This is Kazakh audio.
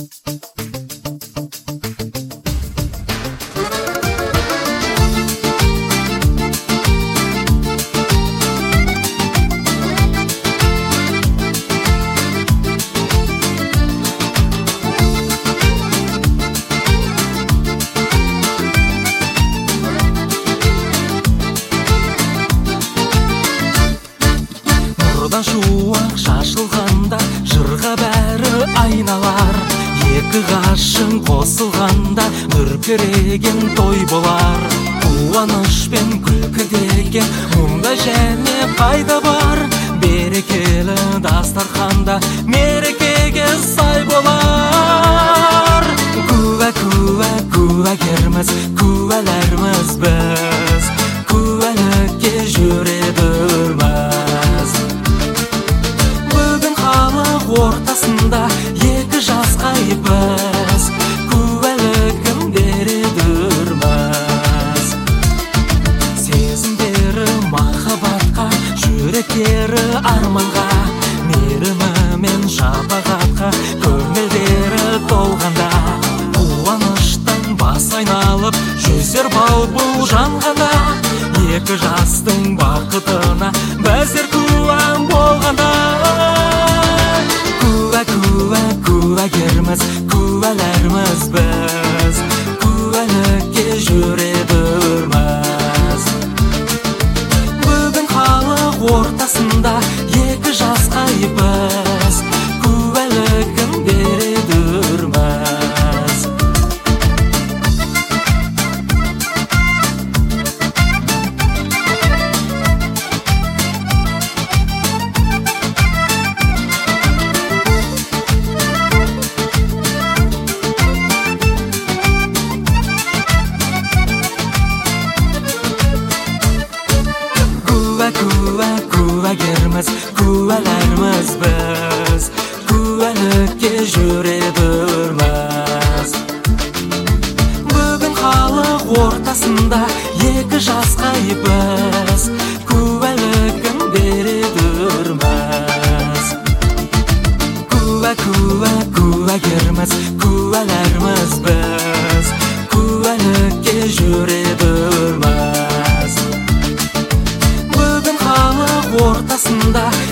Шуақ шашылғанда жырға бәрі айналар, екі ғашың қосылғанда дүркіреген той болар. Қуаныш пен күлкі деген мұнда және қайда бар, берекелі дастарханда мерекеге сай болар. Куәгерміз, куәләрміз біз, куәлікке жүредірміз. Ортасында екі жасқайбыз, куәлігін бередірміз. Сезімдері махаббатқа, жүректері арманға, мейірімі мен шапағатқа, көңілдері толғанда. Қуаныштан бас айналып, жүзер бал-бұл жанғанда, екі жастың бақытына біздер куә болғанда. Куәгерміз, куәләрміз біз, куәлікке жүредірміз. Бүгін халық ортасында екі жасқайбыз, куәлігін бередірміз. Куәгерміз, куәләрміз біз, куәлікке жүредірміз. Бүгін халық ортасында екі жасқайбыз, куәлігін бередірміз. Куәгерміз, куәләрміз біз, куәлікке жүредірміз. Ортасында